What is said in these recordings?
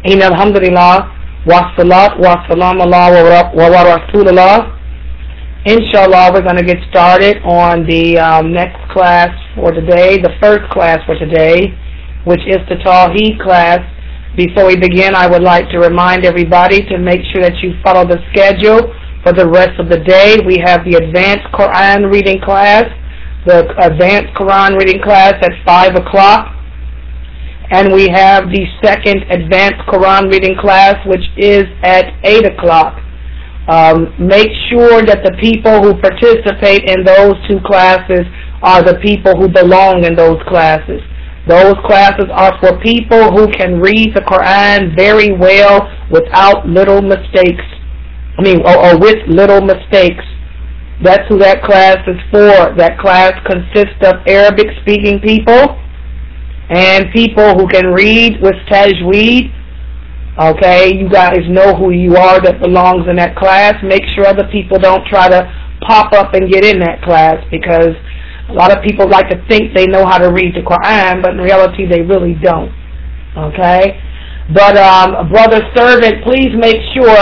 In alhamdulillah, wa salat wa salam Allah wa rasulullah. Inshallah, we're going to get started on the next class for today, the first class for today, which is the Tawheed class. Before we begin, I would like to remind everybody to make sure that you follow the schedule for the rest of the day. We have the advanced Quran reading class, the advanced Quran reading class at 5 o'clock. And we have the second advanced Quran reading class, which is at 8 o'clock. Make sure that the people who participate in those two classes are the people who belong in those classes. Those classes are for people who can read the Quran very well without little mistakes. Or with little mistakes. That's who that class is for. That class consists of Arabic-speaking people and people who can read with tajweed. Okay, you guys know who you are that belongs in that class. Make sure other people don't try to pop up and get in that class, because a lot of people like to think they know how to read the Quran, but in reality they really don't. Okay? But Brother Servant, please make sure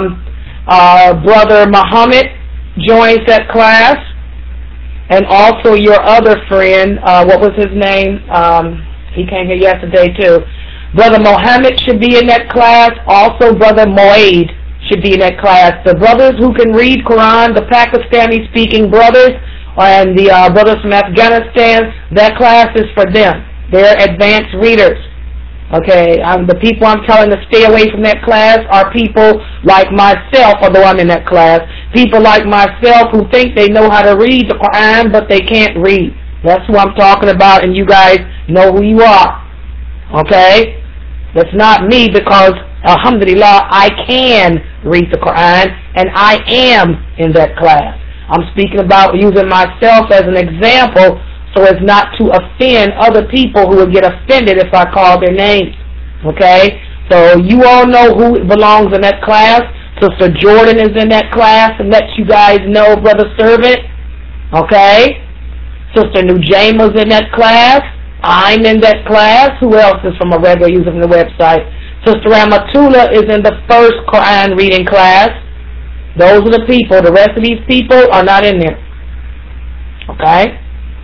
Brother Muhammad joins that class, and also your other friend, what was his name? He came here yesterday too. Brother Mohammed should be in that class. Also, Brother Moaid should be in that class. The brothers who can read Quran, the Pakistani-speaking brothers, and the brothers from Afghanistan, that class is for them. They're advanced readers. Okay, the people I'm telling to stay away from that class are people like myself, although I'm in that class. People like myself who think they know how to read the Quran, but they can't read. That's who I'm talking about, and you guys know who you are. Okay? That's not me, because, alhamdulillah, I can read the Quran, and I am in that class. I'm speaking about using myself as an example so as not to offend other people who will get offended if I call their names. Okay? So you all know who belongs in that class. Sister Jordan is in that class, and let you guys know, Brother Servant. Okay? Sister Nujama's in that class. I'm in that class. Who else is from a regular user from the website? Sister Ramatullah is in the first Quran reading class. Those are the people. The rest of these people are not in there. Okay?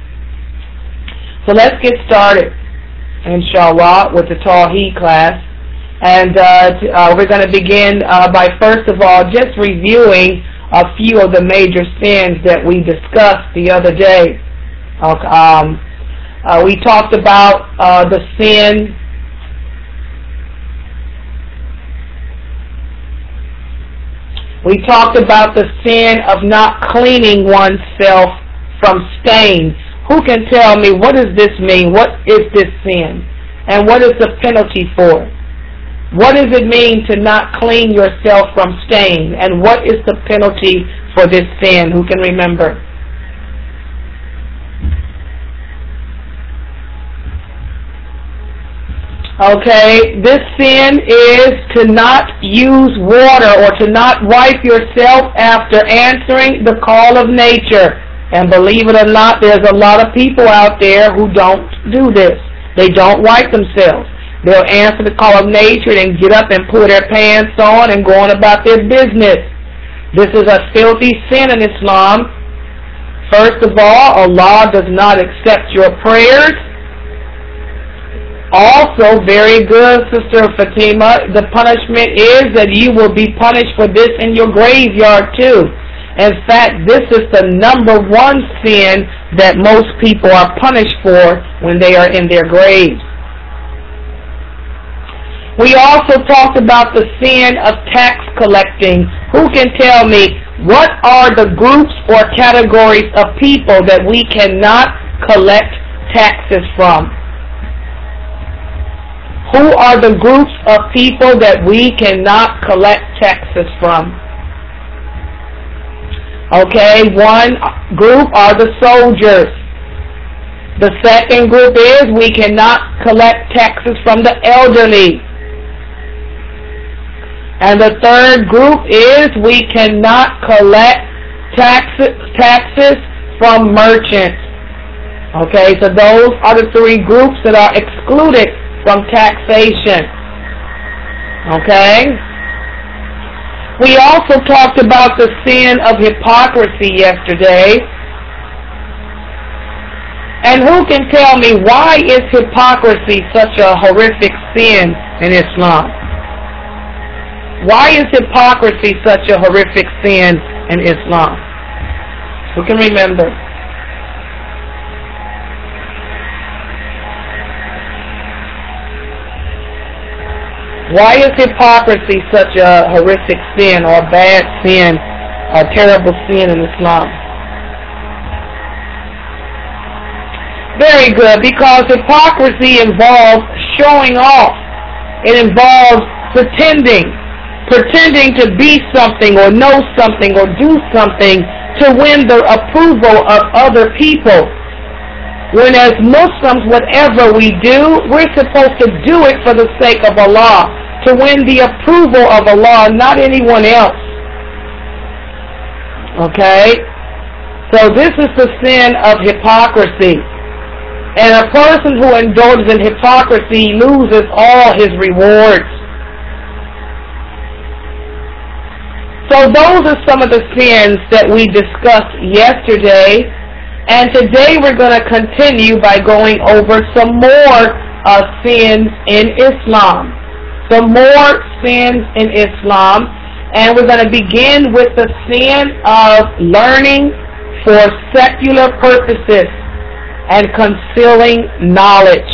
So let's get started, inshallah, with the Tawheed class. And we're going to begin by, first of all, just reviewing a few of the major sins that we discussed the other day. We talked about the sin of not cleaning oneself from stain. Who can tell me, what does this mean? What is this sin? And what is the penalty for it? What does it mean to not clean yourself from stain? And what is the penalty for this sin? Who can remember? Okay, this sin is to not use water or to not wipe yourself after answering the call of nature. And believe it or not, there's a lot of people out there who don't do this. They don't wipe themselves. They'll answer the call of nature and get up and put their pants on and go on about their business. This is a filthy sin in Islam. First of all, Allah does not accept your prayers. Also, very good, Sister Fatima, the punishment is that you will be punished for this in your graveyard too. In fact, this is the number one sin that most people are punished for when they are in their graves. We also talked about the sin of tax collecting. Who can tell me, what are the groups or categories of people that we cannot collect taxes from? Who are the groups of people that we cannot collect taxes from? Okay, one group are the soldiers. The second group is we cannot collect taxes from the elderly. And the third group is we cannot collect taxes from merchants. Okay, so those are the three groups that are excluded from taxation. Okay? We also talked about the sin of hypocrisy yesterday. And who can tell me, why is hypocrisy such a horrific sin in Islam? Why is hypocrisy such a horrific sin in Islam? Who can remember? Why is hypocrisy such a horrific sin, or a bad sin, a terrible sin in Islam? Very good, because hypocrisy involves showing off. It involves pretending to be something or know something or do something to win the approval of other people. When as Muslims, whatever we do, we're supposed to do it for the sake of Allah, to win the approval of Allah, not anyone else. Okay? So this is the sin of hypocrisy. And a person who indulges in hypocrisy loses all his rewards. So those are some of the sins that we discussed yesterday. And today we're going to continue by going over some more sins in Islam. Some more sins in Islam. And we're going to begin with the sin of learning for secular purposes and concealing knowledge.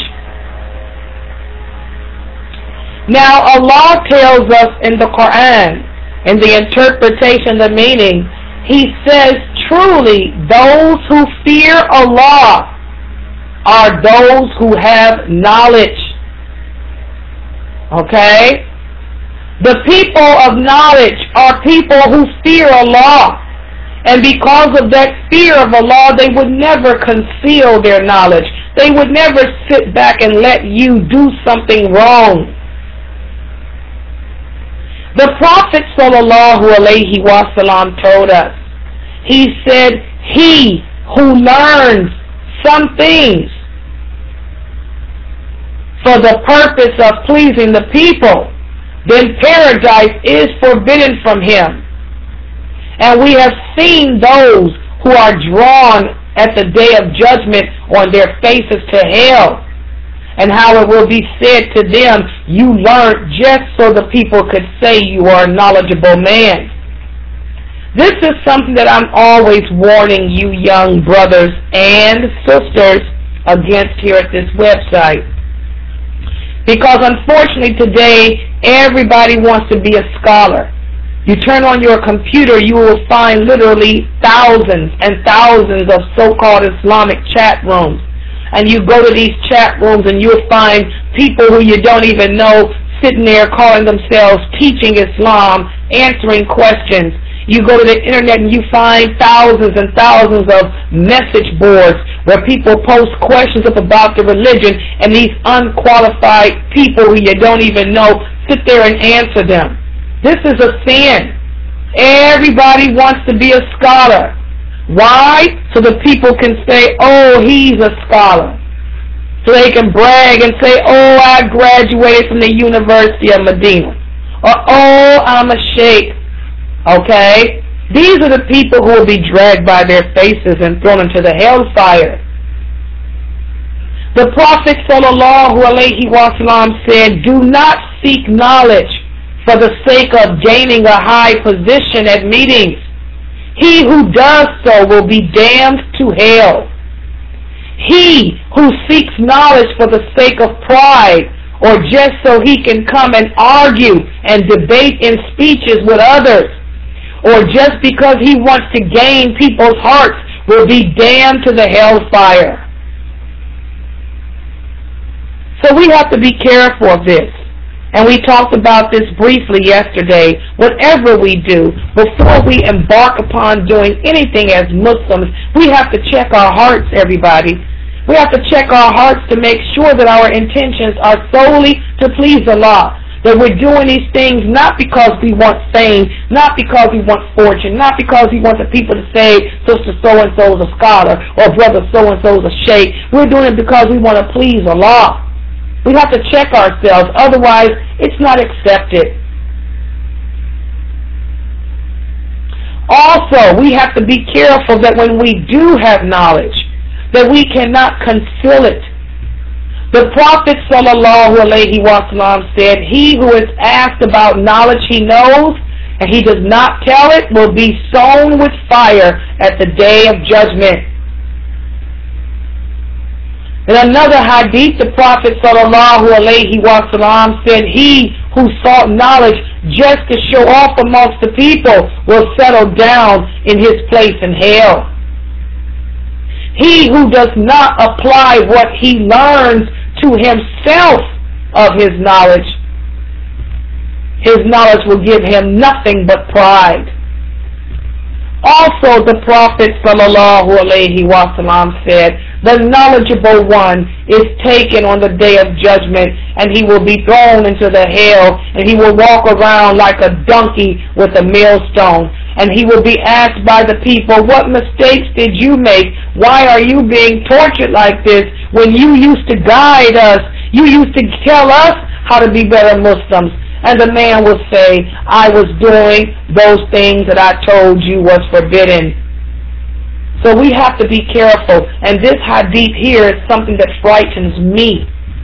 Now Allah tells us in the Quran, in the interpretation, the meaning, He says, truly those who fear Allah are those who have knowledge. Okay? The people of knowledge are people who fear Allah. And because of that fear of Allah, they would never conceal their knowledge. They would never sit back and let you do something wrong. The Prophet ﷺ told us, he said, he who learns some things for the purpose of pleasing the people, then paradise is forbidden from him. And we have seen those who are drawn at the day of judgment on their faces to hell, and how it will be said to them, you learned just so the people could say you are a knowledgeable man. This is something that I'm always warning you young brothers and sisters against here at this website. Because unfortunately today, everybody wants to be a scholar. You turn on your computer, you will find literally thousands and thousands of so-called Islamic chat rooms. And you go to these chat rooms and you'll find people who you don't even know sitting there calling themselves teaching Islam, answering questions. You go to the internet and you find thousands and thousands of message boards where people post questions up about the religion, and these unqualified people who you don't even know sit there and answer them. This is a sin. Everybody wants to be a scholar. Why? So the people can say, oh, he's a scholar. So they can brag and say, oh, I graduated from the University of Medina. Or, oh, I'm a sheikh. Okay? These are the people who will be dragged by their faces and thrown into the hellfire. The Prophet ﷺ said, do not seek knowledge for the sake of gaining a high position at meetings. He who does so will be damned to hell. He who seeks knowledge for the sake of pride, or just so he can come and argue and debate in speeches with others, or just because he wants to gain people's hearts, will be damned to the hellfire. So we have to be careful of this. And we talked about this briefly yesterday. Whatever we do, before we embark upon doing anything as Muslims, we have to check our hearts, everybody. We have to check our hearts to make sure that our intentions are solely to please Allah. That we're doing these things not because we want fame, not because we want fortune, not because we want the people to say, Sister so-and-so is a scholar, or Brother so-and-so is a sheikh. We're doing it because we want to please Allah. We have to check ourselves. Otherwise, it's not accepted. Also, we have to be careful that when we do have knowledge, that we cannot conceal it. The Prophet ﷺ said, he who is asked about knowledge he knows, and he does not tell it, will be sown with fire at the day of judgment. In another hadith, the Prophet ﷺ said, he who sought knowledge just to show off amongst the people will settle down in his place in hell. He who does not apply what he learns to himself of his knowledge will give him nothing but pride. Also, the Prophet ﷺ said, the knowledgeable one is taken on the day of judgment, and he will be thrown into the hell, and he will walk around like a donkey with a millstone. And he will be asked by the people, what mistakes did you make? Why are you being tortured like this when you used to guide us? You used to tell us how to be better Muslims. And the man will say, I was doing those things that I told you was forbidden. So we have to be careful. And this hadith here is something that frightens me.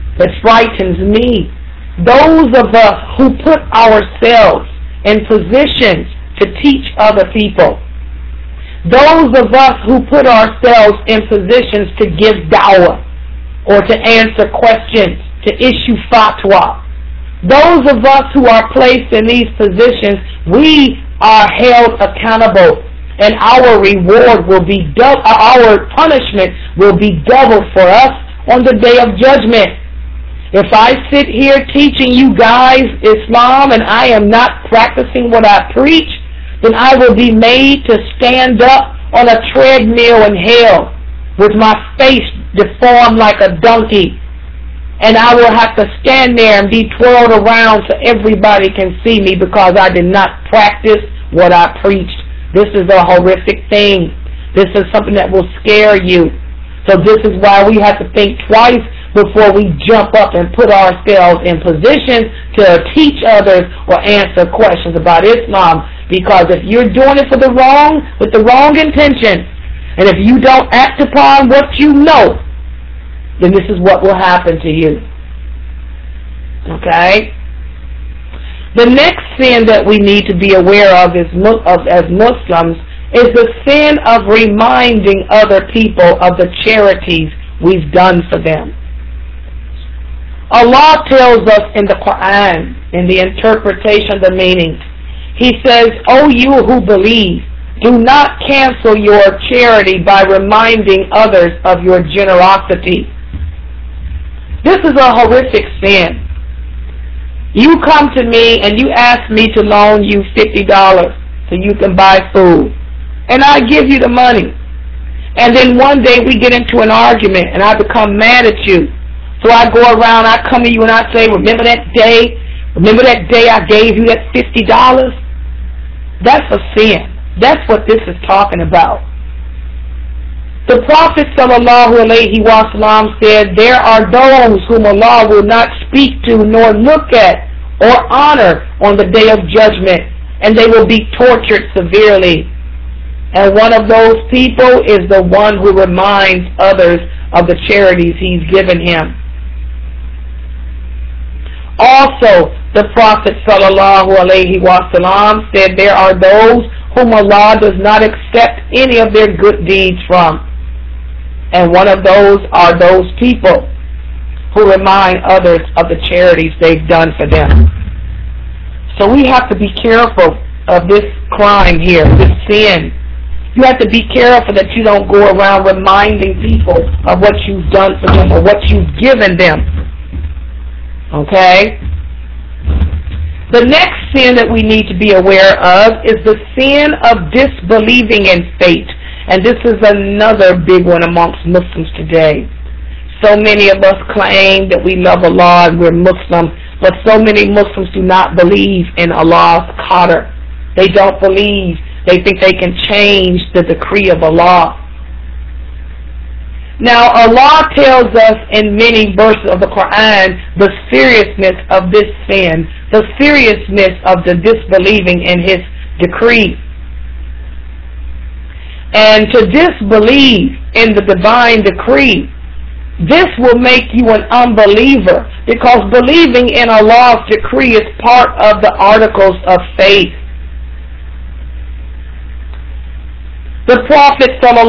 Those of us who put ourselves in positions to teach other people. Those of us who put ourselves in positions to give da'wah or to answer questions, to issue fatwa. Those of us who are placed in these positions, we are held accountable, and our reward will be our punishment will be doubled for us on the day of judgment. If I sit here teaching you guys Islam and I am not practicing what I preach, then I will be made to stand up on a treadmill in hell with my face deformed like a donkey. And I will have to stand there and be twirled around so everybody can see me because I did not practice what I preached. This is a horrific thing. This is something that will scare you. So this is why we have to think twice before we jump up and put ourselves in position to teach others or answer questions about Islam. Because if you're doing it with the wrong intention, and if you don't act upon what you know, then this is what will happen to you. Okay? The next sin that we need to be aware of as Muslims is the sin of reminding other people of the charities we've done for them. Allah tells us in the Quran, in the interpretation of the meaning, He says, O you who believe, do not cancel your charity by reminding others of your generosity. This is a horrific sin. You come to me and you ask me to loan you $50 so you can buy food. And I give you the money. And then one day we get into an argument and I become mad at you. So I go around, I come to you and I say, remember that day? Remember that day I gave you that $50? That's a sin. That's what this is talking about. The Prophet ﷺ said, there are those whom Allah will not speak to nor look at or honor on the day of judgment, and they will be tortured severely. And one of those people is the one who reminds others of the charities he's given him. Also, the Prophet ﷺ said there are those whom Allah does not accept any of their good deeds from. And one of those are those people who remind others of the charities they've done for them. So we have to be careful of this crime here, this sin. You have to be careful that you don't go around reminding people of what you've done for them or what you've given them. Okay? The next sin that we need to be aware of is the sin of disbelieving in fate. And this is another big one amongst Muslims today. So many of us claim that we love Allah and we're Muslim, but so many Muslims do not believe in Allah's qadr. They don't believe. They think they can change the decree of Allah. Now, Allah tells us in many verses of the Quran the seriousness of this sin, the seriousness of the disbelieving in His decree. And to disbelieve in the divine decree, this will make you an unbeliever, because believing in Allah's decree is part of the articles of faith. The Prophet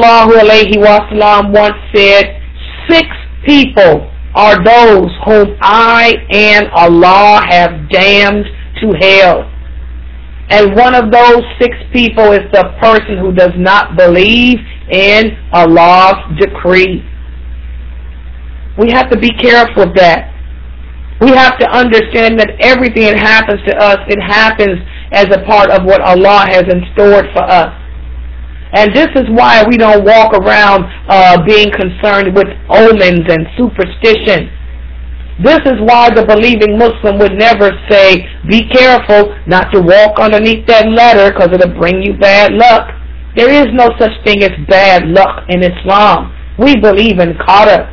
ﷺ once said, 6 people are those whom I and Allah have damned to hell. And one of those 6 people is the person who does not believe in Allah's decree. We have to be careful of that. We have to understand that everything that happens to us, it happens as a part of what Allah has in store for us. And this is why we don't walk around being concerned with omens and superstition. This is why the believing Muslim would never say, be careful not to walk underneath that ladder because it'll bring you bad luck. There is no such thing as bad luck in Islam. We believe in qadar.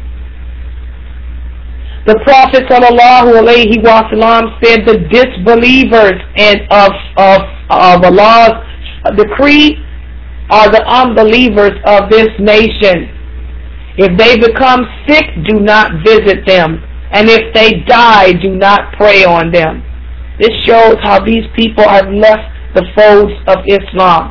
The Prophet ﷺ said the disbelievers of Allah's decree are the unbelievers of this nation. If they become sick, do not visit them. And if they die, do not pray on them. This shows how these people have left the folds of Islam.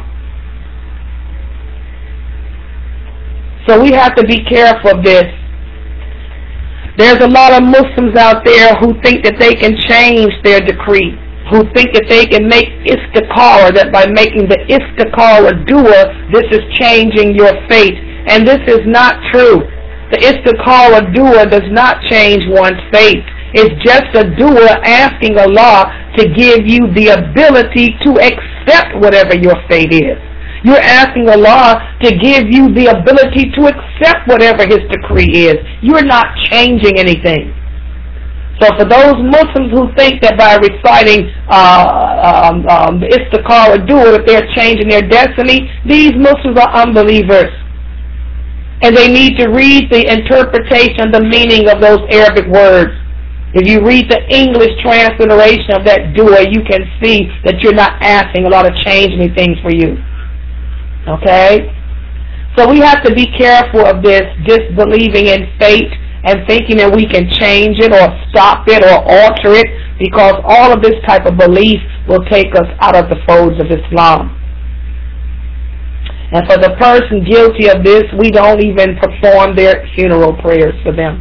So we have to be careful of this. There's a lot of Muslims out there who think that they can change their decree, who think that they can make istikhara, that by making the istikhara dua, this is changing your fate. And this is not true. The istikhara dua does not change one's fate. It's just a dua asking Allah to give you the ability to accept whatever your fate is. You're asking Allah to give you the ability to accept whatever His decree is. You're not changing anything. So for those Muslims who think that by reciting the istikhara dua that they're changing their destiny, these Muslims are unbelievers. And they need to read the interpretation, the meaning of those Arabic words. If you read the English transliteration of that dua, you can see that you're not asking Allah to change anything for you. Okay? So we have to be careful of this disbelieving in fate and thinking that we can change it or stop it or alter it, because all of this type of belief will take us out of the folds of Islam. And for the person guilty of this, we don't even perform their funeral prayers for them.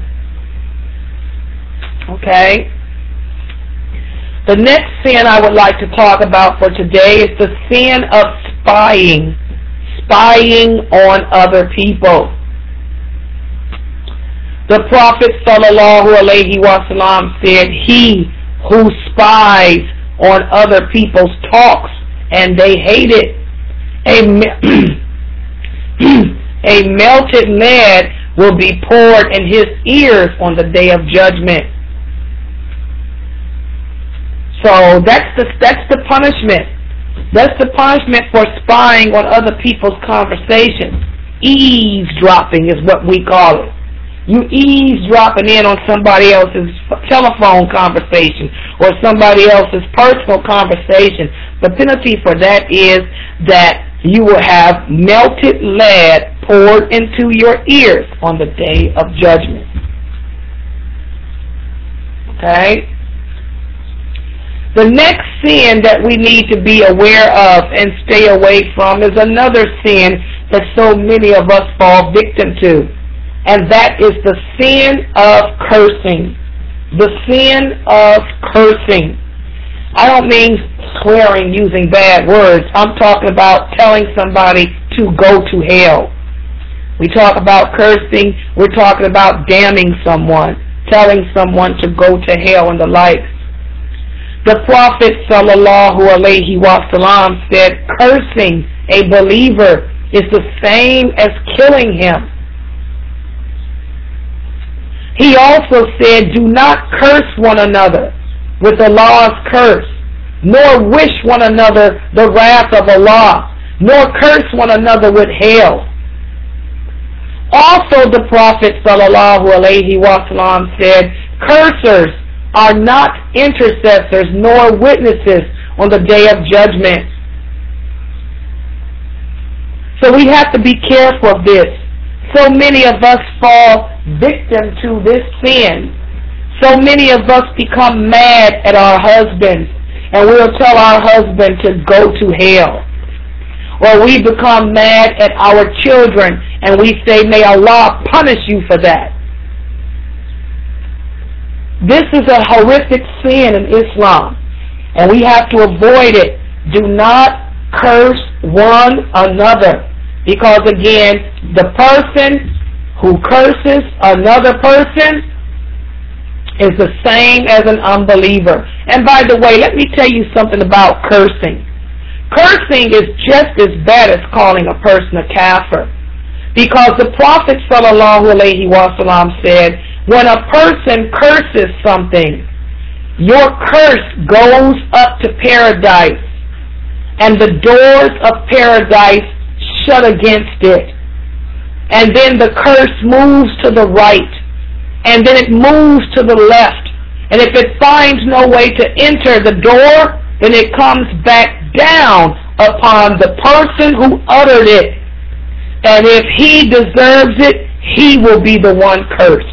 Okay? The next sin I would like to talk about for today is the sin of spying. Spying on other people. The Prophet ﷺ said, he who spies on other people's talks and they hate it, a melted lead will be poured in his ears on the day of judgment. So that's the punishment. That's the punishment for spying on other people's conversations. Eavesdropping is what we call it. You eavesdropping in on somebody else's telephone conversation or somebody else's personal conversation. The penalty for that is that you will have melted lead poured into your ears on the day of judgment. Okay? The next sin that we need to be aware of and stay away from is another sin that so many of us fall victim to. And that is the sin of cursing. The sin of cursing. I don't mean swearing using bad words. I'm talking about telling somebody to go to hell. We talk about cursing. We're talking about damning someone, telling someone to go to hell and the like. The Prophet ﷺ said, cursing a believer is the same as killing him. He also said, do not curse one another with Allah's curse, nor wish one another the wrath of Allah, nor curse one another with hell. Also the Prophet sallallahu alaihi wasallam said, cursers are not intercessors nor witnesses on the day of judgment. So we have to be careful of this. So many of us fall victim to this sin. So many of us become mad at our husbands, and we'll tell our husband to go to hell. Or we become mad at our children, and we say, may Allah punish you for that. This is a horrific sin in Islam, and we have to avoid it. Do not curse one another, because again, the person who curses another person is the same as an unbeliever. And by the way, let me tell you something about cursing. Cursing is just as bad as calling a person a kafir, because the Prophet sallallahu alaihi wasallam said, when a person curses something, your curse goes up to paradise, and the doors of paradise shut against it. And then the curse moves to the right, and then it moves to the left. And if it finds no way to enter the door, then it comes back down upon the person who uttered it. And if he deserves it, he will be the one cursed.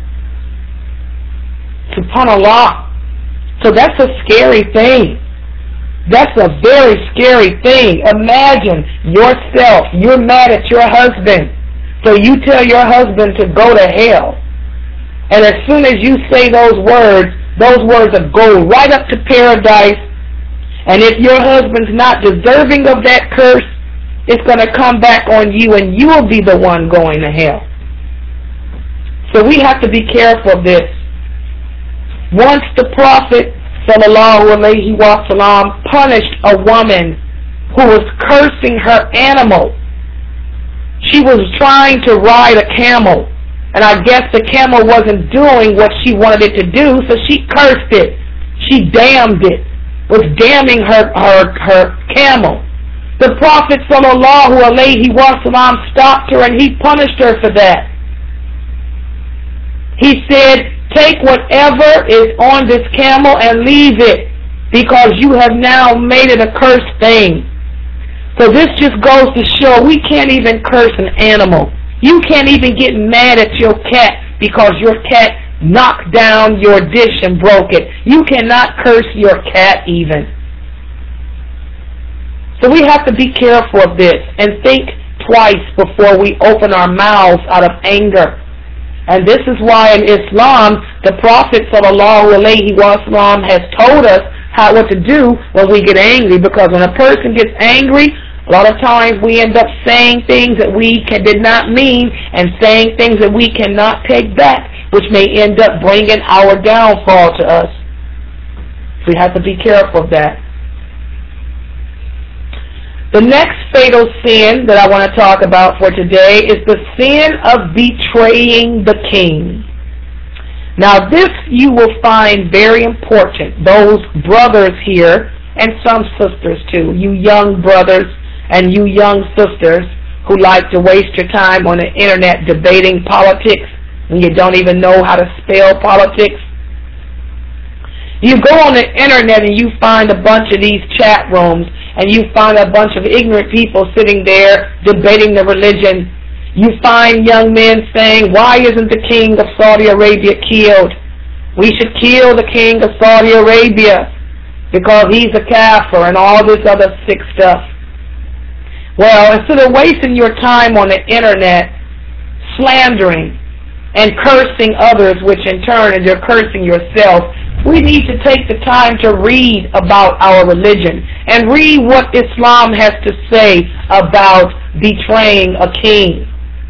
SubhanAllah. So that's a scary thing. That's a very scary thing. Imagine yourself, you're mad at your husband, so you tell your husband to go to hell. And as soon as you say those words will go right up to paradise. And if your husband's not deserving of that curse, it's going to come back on you, and you will be the one going to hell. So we have to be careful of this. Once the Prophet sallallahu alaihi wasallam punished a woman who was cursing her animal. She was trying to ride a camel, and I guess the camel wasn't doing what she wanted it to do, so she cursed it. She damned it, was damning her camel. The Prophet sallallahu alaihi wasallam stopped her, and he punished her for that. He said, take whatever is on this camel and leave it, because you have now made it a cursed thing. So this just goes to show we can't even curse an animal. You can't even get mad at your cat because your cat knocked down your dish and broke it. You cannot curse your cat even. So we have to be careful of this and think twice before we open our mouths out of anger. And this is why in Islam, the Prophet sallallahu alaihi wasallam has told us what to do when we get angry, because when a person gets angry, a lot of times we end up saying things that we did not mean, and saying things that we cannot take back, which may end up bringing our downfall to us. So we have to be careful of that. The next fatal sin that I want to talk about for today is the sin of betraying the king. Now this you will find very important, those brothers here, and some sisters too, you young brothers and you young sisters who like to waste your time on the internet debating politics when you don't even know how to spell politics. You go on the internet and you find a bunch of these chat rooms, and you find a bunch of ignorant people sitting there debating the religion. You find young men saying, why isn't the king of Saudi Arabia killed? We should kill the king of Saudi Arabia because he's a kafir, and all this other sick stuff. Well, instead of wasting your time on the internet slandering and cursing others, which in turn is you're cursing yourself, we need to take the time to read about our religion and read what Islam has to say about betraying a king.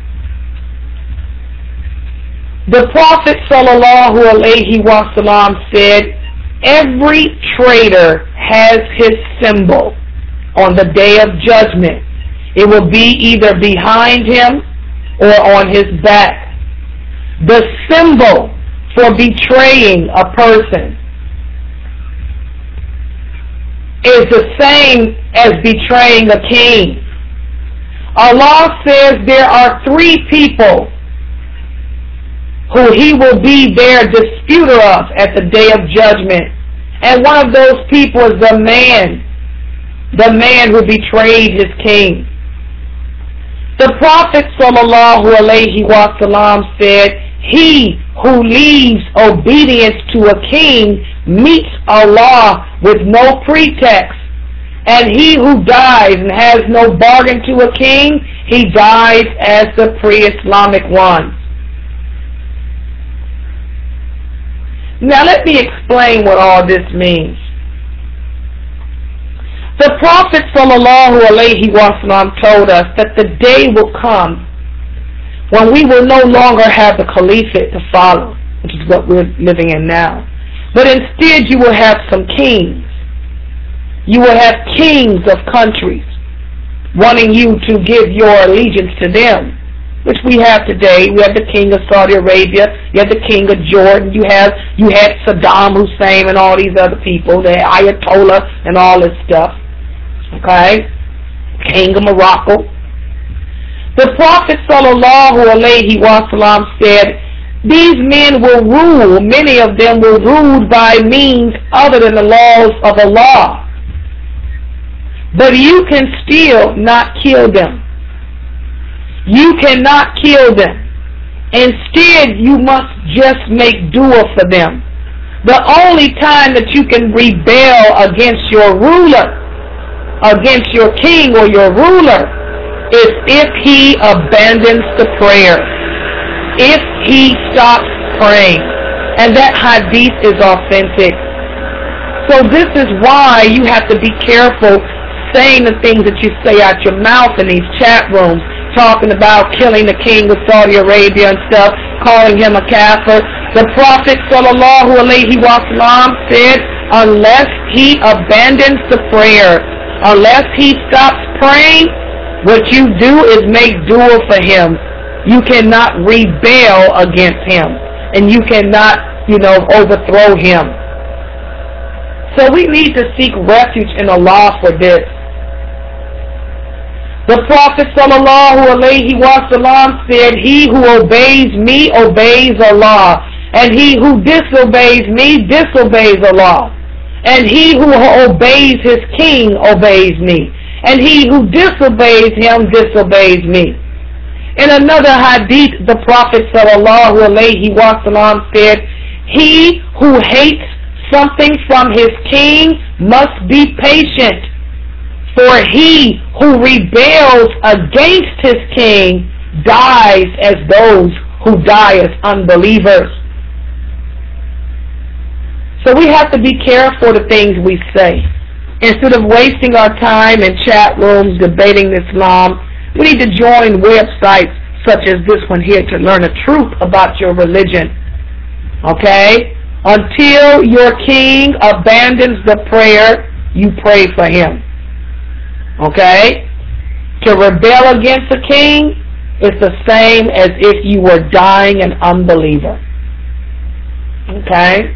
The Prophet sallallahu alaihi wasallam said, every traitor has his symbol on the day of judgment. It will be either behind him or on his back. The symbol for betraying a person is the same as betraying a king. Allah says there are three people who He will be their disputer of at the day of judgment. And one of those people is the man who betrayed his king. The Prophet ﷺ said, he who leaves obedience to a king meets Allah with no pretext. And he who dies and has no bargain to a king, he dies as the pre-Islamic one. Now let me explain what all this means. The Prophet ﷺ told us that the day will come when we will no longer have the caliphate to follow, which is what we're living in now. But instead you will have some kings. You will have kings of countries wanting you to give your allegiance to them, which we have today. We have the king of Saudi Arabia, you have the king of Jordan, you had Saddam Hussein and all these other people, the Ayatollah and all this stuff. Okay? King of Morocco. The Prophet ﷺ said, these men will rule, many of them will rule by means other than the laws of Allah. But you can still not kill them. You cannot kill them. Instead, you must just make dua for them. The only time that you can rebel against your ruler, against your king or your ruler, is if he abandons the prayer, if he stops praying. And that hadith is authentic. So this is why you have to be careful saying the things that you say out your mouth in these chat rooms, talking about killing the king of Saudi Arabia and stuff, calling him a kafir. The Prophet ﷺ said, unless he abandons the prayer, unless he stops praying, what you do is make dua for him. You cannot rebel against him, and you cannot, overthrow him. So we need to seek refuge in Allah for this. The Prophet ﷺ said, he who obeys me obeys Allah, and he who disobeys me disobeys Allah, and he who obeys his king obeys me, and he who disobeys him disobeys me. In another hadith, the Prophet ﷺ said, he who hates something from his king must be patient, for he who rebels against his king dies as those who die as unbelievers. So we have to be careful the things we say. Instead of wasting our time in chat rooms debating Islam, we need to join websites such as this one here to learn the truth about your religion. Okay? Until your king abandons the prayer, you pray for him. Okay? To rebel against the king is the same as if you were dying an unbeliever. Okay?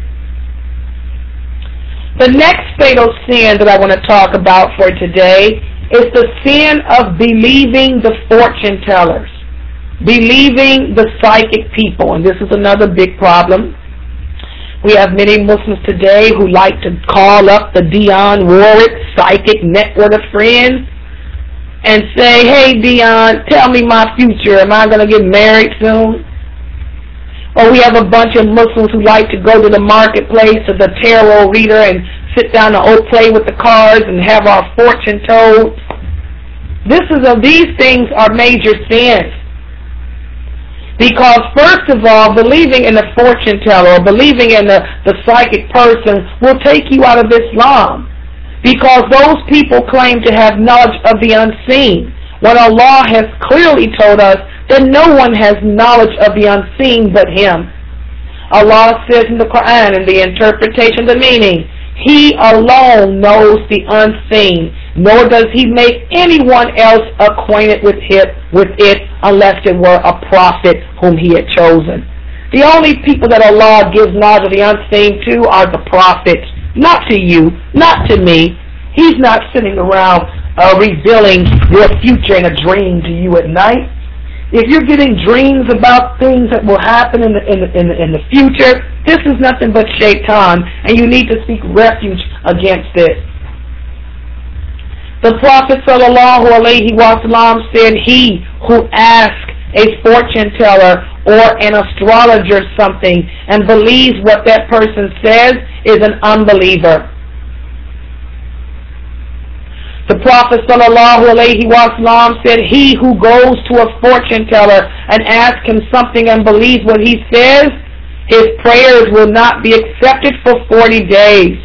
The next fatal sin that I want to talk about for today is the sin of believing the fortune tellers, believing the psychic people, and this is another big problem. We have many Muslims today who like to call up the Dionne Warwick psychic network of friends and say, hey Dionne, tell me my future, am I going to get married soon? Or we have a bunch of Muslims who like to go to the marketplace to the tarot reader and sit down and play with the cards and have our fortune told. These things are major sins. Because first of all, believing in a fortune teller or believing in the psychic person will take you out of Islam. Because those people claim to have knowledge of the unseen, when Allah has clearly told us that no one has knowledge of the unseen but Him. Allah says in the Quran, in the interpretation of the meaning, He alone knows the unseen, nor does He make anyone else acquainted with it unless it were a prophet whom He had chosen. The only people that Allah gives knowledge of the unseen to are the prophets, not to you, not to me. He's not sitting around revealing your future in a dream to you at night. If you're getting dreams about things that will happen in the future, this is nothing but shaitan, and you need to seek refuge against it. The Prophet ﷺ said, he who asks a fortune teller or an astrologer something and believes what that person says is an unbeliever. The Prophet ﷺ said, he who goes to a fortune teller and asks him something and believes what he says, his prayers will not be accepted for 40 days.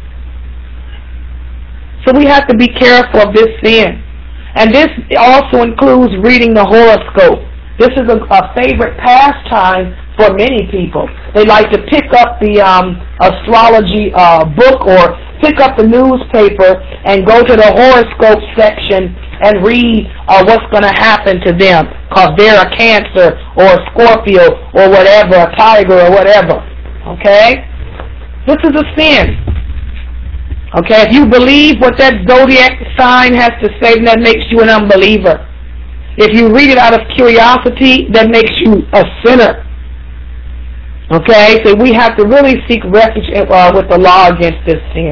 So we have to be careful of this sin. And this also includes reading the horoscope. This is a favorite pastime for many people. They like to pick up the astrology book or pick up the newspaper and go to the horoscope section and read what's going to happen to them because they're a Cancer or a Scorpio or whatever, a Tiger or whatever. Okay? This is a sin. Okay? If you believe what that zodiac sign has to say, then that makes you an unbeliever. If you read it out of curiosity, that makes you a sinner. Okay, so we have to really seek refuge with the law against this sin.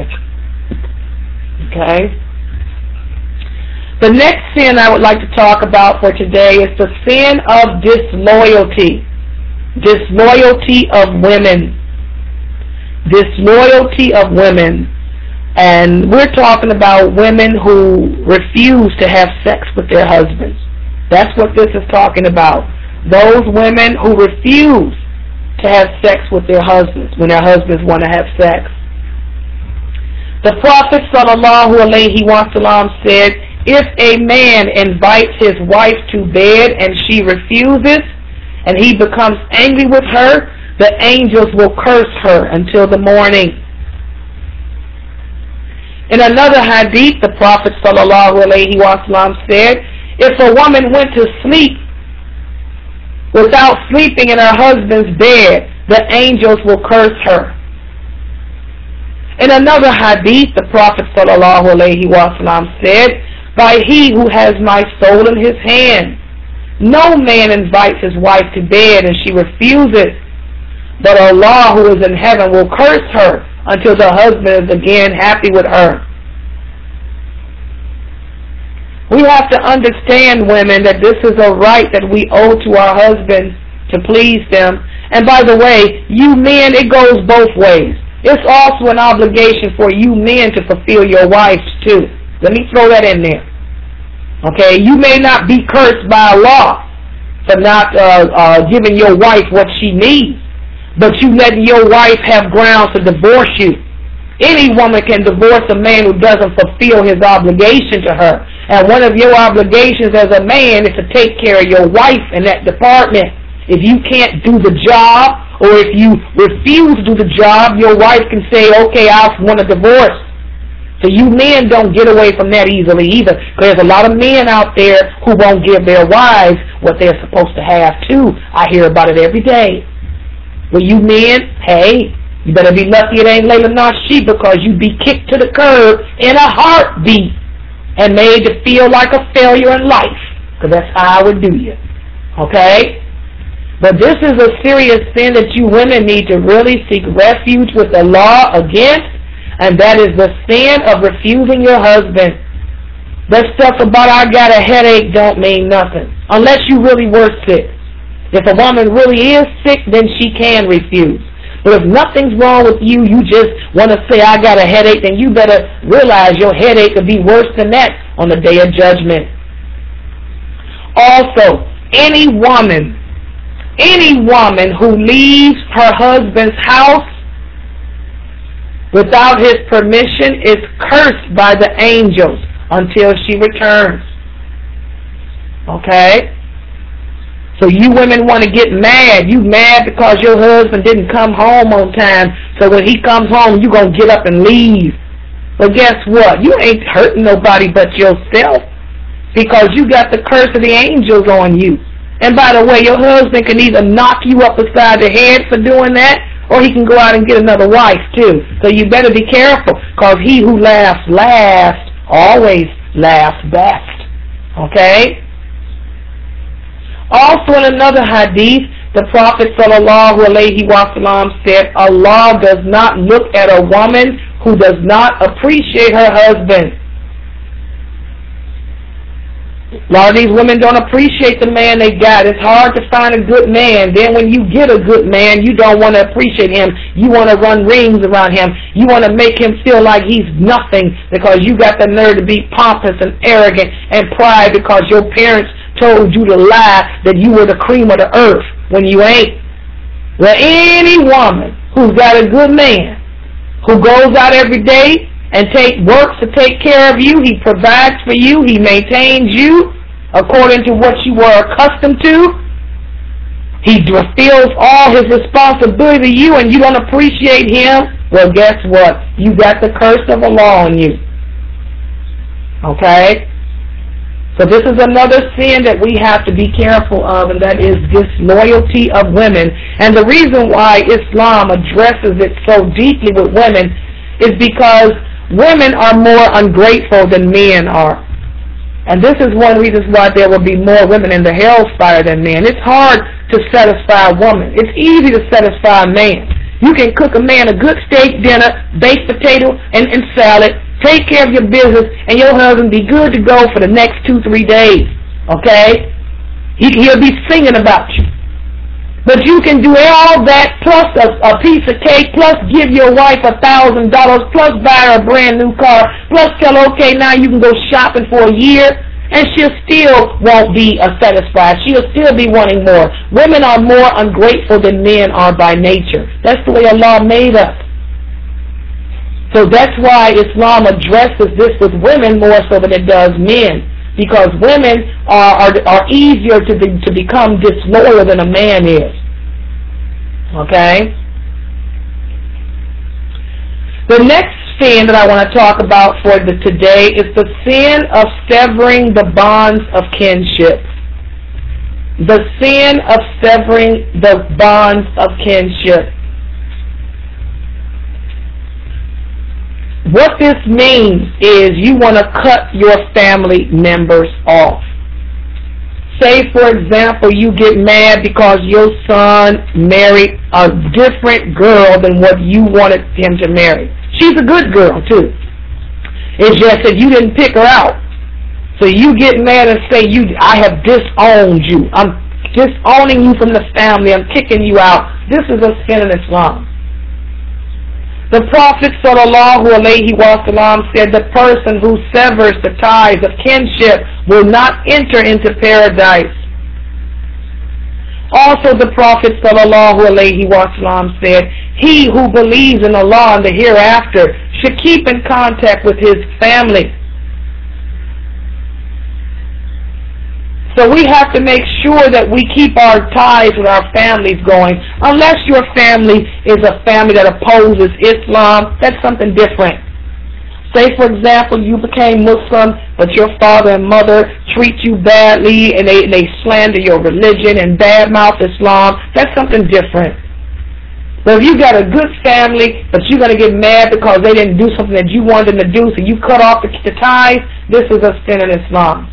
Okay. The next sin I would like to talk about for today is the sin of disloyalty. Disloyalty of women. Disloyalty of women. And we're talking about women who refuse to have sex with their husbands. That's what this is talking about. Those women who refuse to have sex with their husbands when their husbands want to have sex. The Prophet ﷺ said, if a man invites his wife to bed and she refuses, and he becomes angry with her, the angels will curse her until the morning. In another hadith, the Prophet ﷺ said, if a woman went to sleep without sleeping in her husband's bed, the angels will curse her. In another hadith, the Prophet ﷺ said, by he who has my soul in his hand, no man invites his wife to bed and she refuses, but Allah who is in heaven will curse her until the husband is again happy with her. We have to understand, women, that this is a right that we owe to our husbands to please them. And by the way, you men, it goes both ways. It's also an obligation for you men to fulfill your wives too. Let me throw that in there. Okay, you may not be cursed by Allah for not giving your wife what she needs, but you letting your wife have grounds to divorce you. Any woman can divorce a man who doesn't fulfill his obligation to her. And one of your obligations as a man is to take care of your wife in that department. If you can't do the job, or if you refuse to do the job, your wife can say, okay, I want a divorce. So you men don't get away from that easily either. Because there's a lot of men out there who won't give their wives what they're supposed to have too. I hear about it every day. Well, you men, hey, you better be lucky it ain't Layla Nasheed, because you'd be kicked to the curb in a heartbeat and made to feel like a failure in life. Because that's how I would do you. Okay? But this is a serious sin that you women need to really seek refuge with the law against, and that is the sin of refusing your husband. That stuff about I got a headache don't mean nothing, unless you really were sick. If a woman really is sick, then she can refuse. But if nothing's wrong with you, you just want to say I got a headache, then you better realize your headache could be worse than that on the day of judgment. Also, any woman who leaves her husband's house without his permission is cursed by the angels until she returns. Okay? So you women want to get mad. You mad because your husband didn't come home on time. So when he comes home, you going to get up and leave. But guess what? You ain't hurting nobody but yourself, because you got the curse of the angels on you. And by the way, your husband can either knock you up beside the head for doing that, or he can go out and get another wife too. So you better be careful, because he who laughs last always laughs best. Okay? Also in another hadith, the Prophet ﷺ said, Allah does not look at a woman who does not appreciate her husband. A lot of these women don't appreciate the man they got. It's hard to find a good man. Then when you get a good man, you don't want to appreciate him. You want to run rings around him. You want to make him feel like he's nothing because you got the nerve to be pompous and arrogant and pride because your parents told you to lie that you were the cream of the earth when you ain't. Well, any woman who's got a good man, who goes out every day and works to take care of you, he provides for you, he maintains you according to what you were accustomed to, he fulfills all his responsibility to you, and you don't appreciate him, well, guess what? You got the curse of Allah on you. Okay? So this is another sin that we have to be careful of, and that is disloyalty of women. And the reason why Islam addresses it so deeply with women is because women are more ungrateful than men are. And this is one reason why there will be more women in the hellfire than men. It's hard to satisfy a woman. It's easy to satisfy a man. You can cook a man a good steak dinner, baked potato, and salad, take care of your business, and your husband be good to go for the next 2-3 days. Okay? He'll be singing about you. But you can do all that plus a piece of cake, plus give your wife $1,000, plus buy her a brand new car, plus tell her, okay, now you can go shopping for a year, and she'll still won't be satisfied. She'll still be wanting more. Women are more ungrateful than men are by nature. That's the way Allah made us. So that's why Islam addresses this with women more so than it does men, because women are easier to become disloyal than a man is. Okay? The next sin that I want to talk about for today is the sin of severing the bonds of kinship. The sin of severing the bonds of kinship. What this means is you want to cut your family members off. Say, for example, you get mad because your son married a different girl than what you wanted him to marry. She's a good girl, too. It's just that you didn't pick her out. So you get mad and say, I have disowned you. I'm disowning you from the family. I'm kicking you out. This is a sin in Islam. The Prophet ﷺ said the person who severs the ties of kinship will not enter into paradise. Also the Prophet ﷺ said, he who believes in Allah and the hereafter should keep in contact with his family. So we have to make sure that we keep our ties with our families going. Unless your family is a family that opposes Islam, that's something different. Say, for example, you became Muslim, but your father and mother treat you badly and they slander your religion and badmouth Islam, that's something different. But if you got a good family, but you're going to get mad because they didn't do something that you wanted them to do, so you cut off the ties, this is a sin in Islam.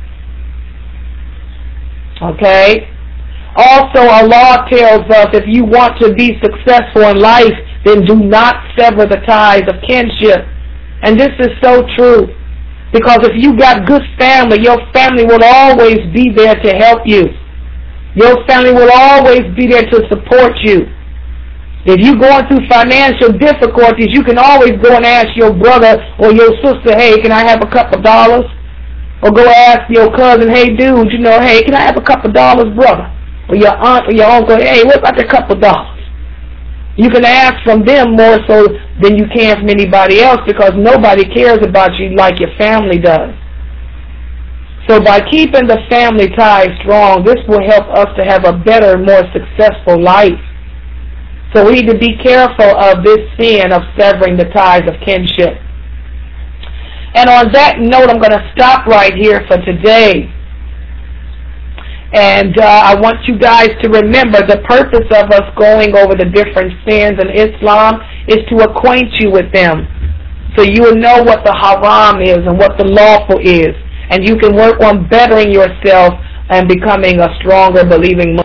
Okay? Also, Allah tells us if you want to be successful in life, then do not sever the ties of kinship. And this is so true. Because if you got good family, your family will always be there to help you. Your family will always be there to support you. If you're going through financial difficulties, you can always go and ask your brother or your sister, hey, can I have a couple dollars? Or go ask your cousin, hey dude, hey, can I have a couple dollars, brother? Or your aunt or your uncle, hey, what about a couple dollars? You can ask from them more so than you can from anybody else because nobody cares about you like your family does. So by keeping the family ties strong, this will help us to have a better, more successful life. So we need to be careful of this sin of severing the ties of kinship. And on that note, I'm going to stop right here for today. And I want you guys to remember the purpose of us going over the different sins in Islam is to acquaint you with them. so you will know what the haram is and what the lawful is, and you can work on bettering yourself and becoming a stronger believing Muslim.